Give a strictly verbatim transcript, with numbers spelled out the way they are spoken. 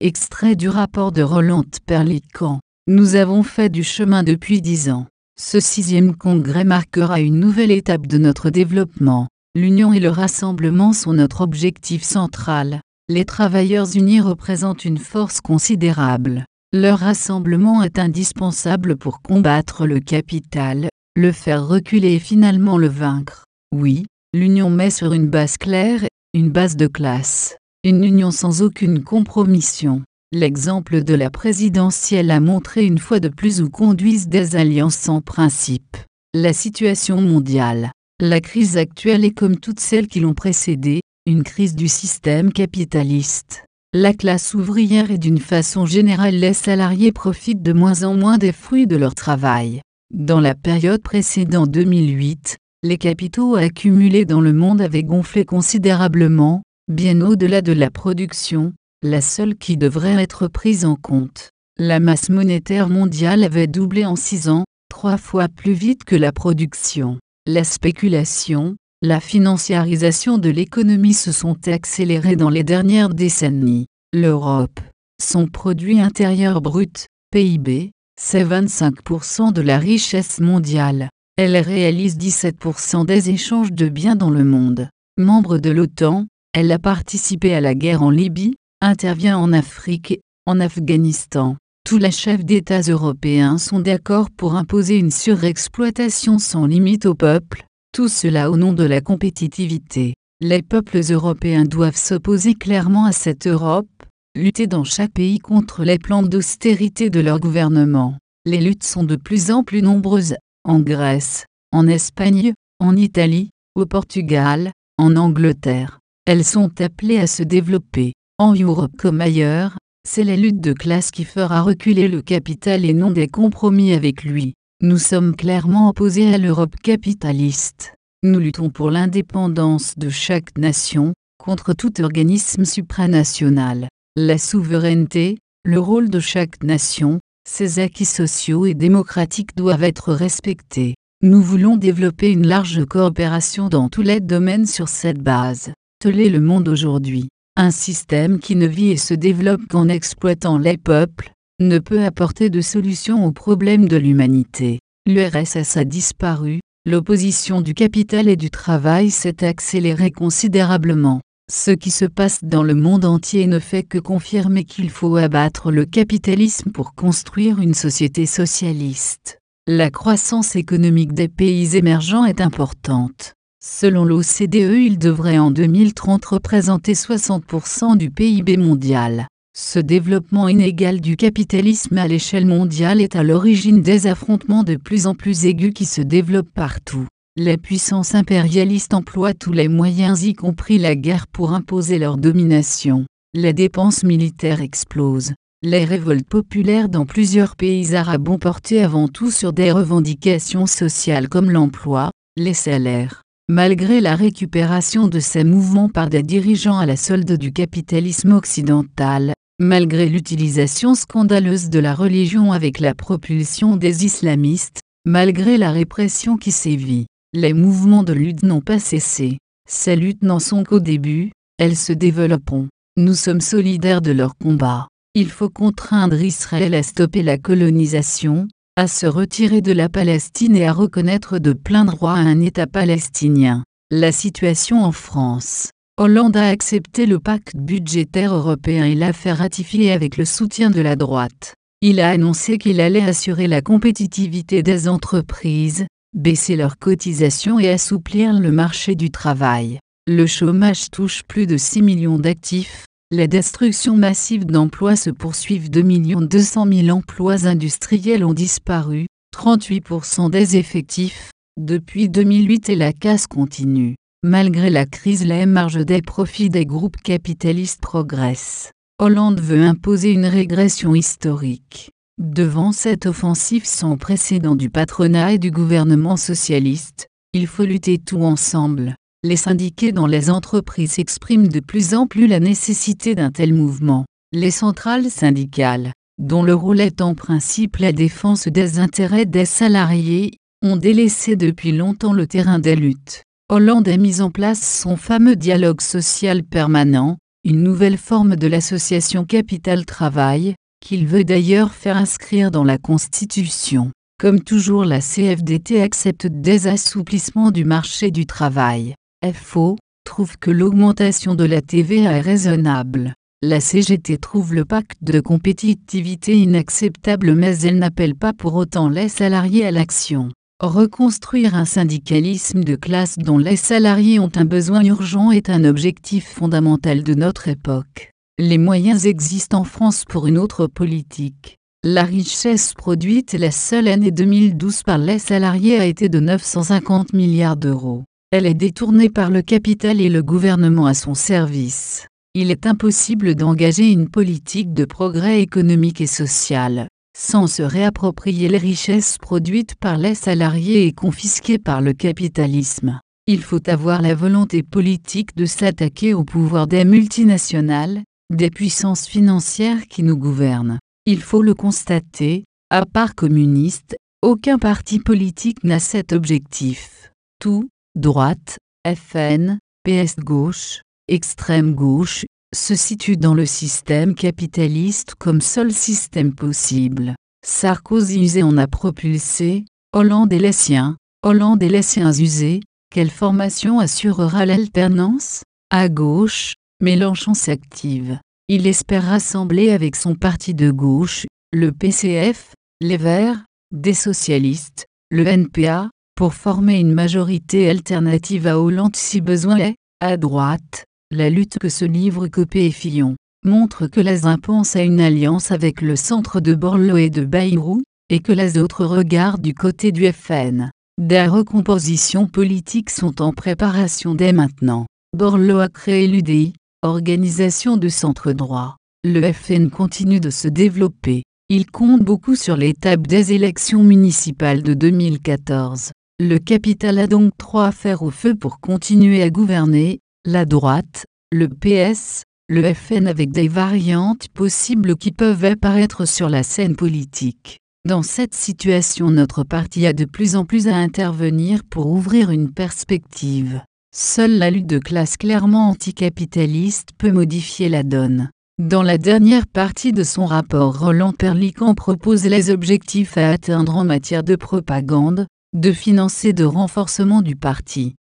Extrait du rapport de Roland Perlican. Nous avons fait du chemin depuis dix ans. Ce sixième congrès marquera une nouvelle étape de notre développement. L'union et le rassemblement sont notre objectif central. Les travailleurs unis représentent une force considérable. Leur rassemblement est indispensable pour combattre le capital, le faire reculer et finalement le vaincre. Oui, l'union met sur une base claire, une base de classe. Une union sans aucune compromission. L'exemple de la présidentielle a montré une fois de plus où conduisent des alliances sans principe. La situation mondiale. La crise actuelle est comme toutes celles qui l'ont précédée, une crise du système capitaliste. La classe ouvrière et d'une façon générale les salariés profitent de moins en moins des fruits de leur travail. Dans la période précédant deux mille huit, les capitaux accumulés dans le monde avaient gonflé considérablement, bien au-delà de la production, la seule qui devrait être prise en compte. La masse monétaire mondiale avait doublé en six ans, trois fois plus vite que la production. La spéculation, la financiarisation de l'économie se sont accélérées dans les dernières décennies. L'Europe, son produit intérieur brut, P I B, c'est vingt-cinq pour cent de la richesse mondiale. Elle réalise dix-sept pour cent des échanges de biens dans le monde. Membre de l'OTAN, elle a participé à la guerre en Libye, intervient en Afrique, en Afghanistan. Tous les chefs d'États européens sont d'accord pour imposer une surexploitation sans limite aux peuples, tout cela au nom de la compétitivité. Les peuples européens doivent s'opposer clairement à cette Europe, lutter dans chaque pays contre les plans d'austérité de leur gouvernement. Les luttes sont de plus en plus nombreuses, en Grèce, en Espagne, en Italie, au Portugal, en Angleterre. Elles sont appelées à se développer. En Europe comme ailleurs, c'est la lutte de classe qui fera reculer le capital et non des compromis avec lui. Nous sommes clairement opposés à l'Europe capitaliste. Nous luttons pour l'indépendance de chaque nation, contre tout organisme supranational. La souveraineté, le rôle de chaque nation, ses acquis sociaux et démocratiques doivent être respectés. Nous voulons développer une large coopération dans tous les domaines sur cette base. Tel est le monde aujourd'hui. Un système qui ne vit et se développe qu'en exploitant les peuples, ne peut apporter de solution aux problèmes de l'humanité. L'U R S S a disparu, l'opposition du capital et du travail s'est accélérée considérablement. Ce qui se passe dans le monde entier ne fait que confirmer qu'il faut abattre le capitalisme pour construire une société socialiste. La croissance économique des pays émergents est importante. Selon l'O C D E, il devrait en deux mille trente représenter soixante pour cent du P I B mondial. Ce développement inégal du capitalisme à l'échelle mondiale est à l'origine des affrontements de plus en plus aigus qui se développent partout. Les puissances impérialistes emploient tous les moyens y compris la guerre pour imposer leur domination. Les dépenses militaires explosent. Les révoltes populaires dans plusieurs pays arabes ont porté avant tout sur des revendications sociales comme l'emploi, les salaires. Malgré la récupération de ces mouvements par des dirigeants à la solde du capitalisme occidental, malgré l'utilisation scandaleuse de la religion avec la propulsion des islamistes, malgré la répression qui sévit, les mouvements de lutte n'ont pas cessé. Ces luttes n'en sont qu'au début, elles se développeront. Nous sommes solidaires de leur combat. Il faut contraindre Israël à stopper la colonisation, à se retirer de la Palestine et à reconnaître de plein droit un État palestinien. La situation en France. Hollande a accepté le pacte budgétaire européen et l'a fait ratifier avec le soutien de la droite. Il a annoncé qu'il allait assurer la compétitivité des entreprises, baisser leurs cotisations et assouplir le marché du travail. Le chômage touche plus de six millions d'actifs. Les destructions massives d'emplois se poursuivent. deux millions deux cent mille emplois industriels ont disparu, trente-huit pour cent des effectifs, depuis deux mille huit et la casse continue. Malgré la crise, les marges des profits des groupes capitalistes progressent. Hollande veut imposer une régression historique. Devant cette offensive sans précédent du patronat et du gouvernement socialiste, il faut lutter tout ensemble. Les syndiqués dans les entreprises expriment de plus en plus la nécessité d'un tel mouvement. Les centrales syndicales, dont le rôle est en principe la défense des intérêts des salariés, ont délaissé depuis longtemps le terrain des luttes. Hollande a mis en place son fameux dialogue social permanent, une nouvelle forme de l'association capital-travail, qu'il veut d'ailleurs faire inscrire dans la Constitution. Comme toujours, la C F D T accepte des assouplissements du marché du travail. F O trouve que l'augmentation de la T V A est raisonnable. La C G T trouve le pacte de compétitivité inacceptable, mais elle n'appelle pas pour autant les salariés à l'action. Reconstruire un syndicalisme de classe dont les salariés ont un besoin urgent est un objectif fondamental de notre époque. Les moyens existent en France pour une autre politique. La richesse produite la seule année deux mille douze par les salariés a été de neuf cent cinquante milliards d'euros. Elle est détournée par le capital et le gouvernement à son service. Il est impossible d'engager une politique de progrès économique et social sans se réapproprier les richesses produites par les salariés et confisquées par le capitalisme. Il faut avoir la volonté politique de s'attaquer au pouvoir des multinationales, des puissances financières qui nous gouvernent. Il faut le constater, à part communiste, aucun parti politique n'a cet objectif. Tout, droite, F N, P S gauche, extrême gauche, se situe dans le système capitaliste comme seul système possible. Sarkozy usé en a propulsé, Hollande et les siens, Hollande et les siens usés. Quelle formation assurera l'alternance? À gauche, Mélenchon s'active. Il espère rassembler avec son parti de gauche, le P C F, les Verts, des socialistes, le N P A, pour former une majorité alternative à Hollande si besoin est. À droite, la lutte que se livrent Copé et Fillon montre que l'A S un pense à une alliance avec le centre de Borloo et de Bayrou, et que les autres regardent du côté du F N. Des recompositions politiques sont en préparation dès maintenant. Borloo a créé l'U D I, organisation de centre droit. Le F N continue de se développer. Il compte beaucoup sur l'étape des élections municipales de deux mille quatorze. Le capital a donc trois fers au feu pour continuer à gouverner, la droite, le P S, le F N, avec des variantes possibles qui peuvent apparaître sur la scène politique. Dans cette situation, notre parti a de plus en plus à intervenir pour ouvrir une perspective. Seule la lutte de classe clairement anticapitaliste peut modifier la donne. Dans la dernière partie de son rapport, Roland Perlican propose les objectifs à atteindre en matière de propagande, de financer, de renforcement du parti.